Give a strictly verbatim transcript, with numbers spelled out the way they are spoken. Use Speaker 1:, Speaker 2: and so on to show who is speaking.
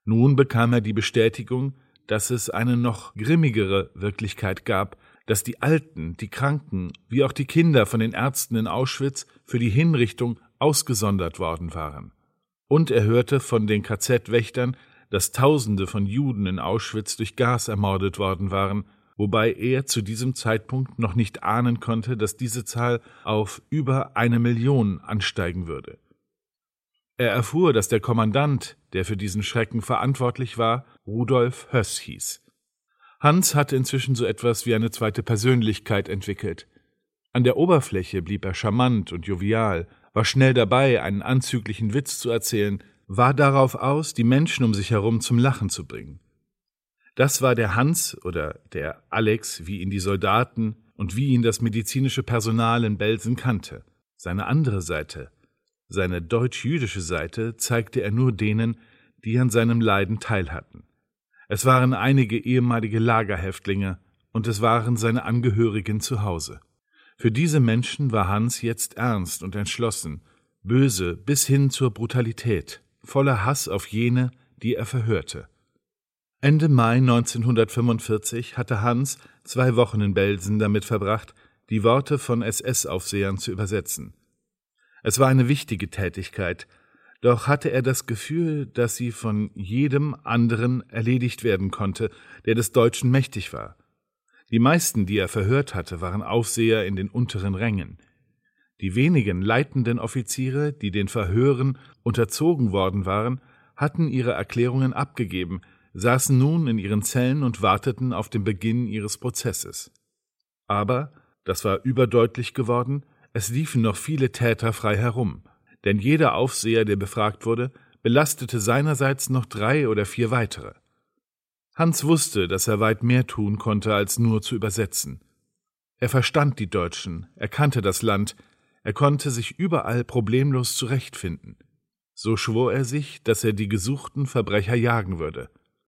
Speaker 1: Nun bekam er die Bestätigung, dass es eine noch grimmigere Wirklichkeit gab, dass die Alten, die Kranken wie auch die Kinder von den Ärzten in Auschwitz für die Hinrichtung ausgesondert worden waren. Und er hörte von den K Z-Wächtern, dass Tausende von Juden in Auschwitz durch Gas ermordet worden waren, wobei er zu diesem Zeitpunkt noch nicht ahnen konnte, dass diese Zahl auf über eine Million ansteigen würde. Er erfuhr, dass der Kommandant, der für diesen Schrecken verantwortlich war, Rudolf Höss hieß. Hans hatte inzwischen so etwas wie eine zweite Persönlichkeit entwickelt. An der Oberfläche blieb er charmant und jovial, war schnell dabei, einen anzüglichen Witz zu erzählen, war darauf aus, die Menschen um sich herum zum Lachen zu bringen. Das war der Hans oder der Alex, wie ihn die Soldaten und wie ihn das medizinische Personal in Belsen kannte. Seine andere Seite, seine deutsch-jüdische Seite, zeigte er nur denen, die an seinem Leiden teilhatten. Es waren einige ehemalige Lagerhäftlinge und es waren seine Angehörigen zu Hause. Für diese Menschen war Hans jetzt ernst und entschlossen, böse bis hin zur Brutalität, voller Hass auf jene, die er verhörte. Ende Mai neunzehnhundertfünfundvierzig hatte Hans zwei Wochen in Belsen damit verbracht, die Worte von S S-Aufsehern zu übersetzen. Es war eine wichtige Tätigkeit, doch hatte er das Gefühl, dass sie von jedem anderen erledigt werden konnte, der des Deutschen mächtig war. Die meisten, die er verhört hatte, waren Aufseher in den unteren Rängen. Die wenigen leitenden Offiziere, die den Verhören unterzogen worden waren, hatten ihre Erklärungen abgegeben, saßen nun in ihren Zellen und warteten auf den Beginn ihres Prozesses. Aber, das war überdeutlich geworden, es liefen noch viele Täter frei herum, denn jeder Aufseher, der befragt wurde, belastete seinerseits noch drei oder vier weitere. Hans wusste, dass er weit mehr tun konnte, als nur zu übersetzen. Er verstand die Deutschen, er kannte das Land, er konnte sich überall problemlos zurechtfinden. So schwor er sich, dass er die gesuchten Verbrecher jagen würde.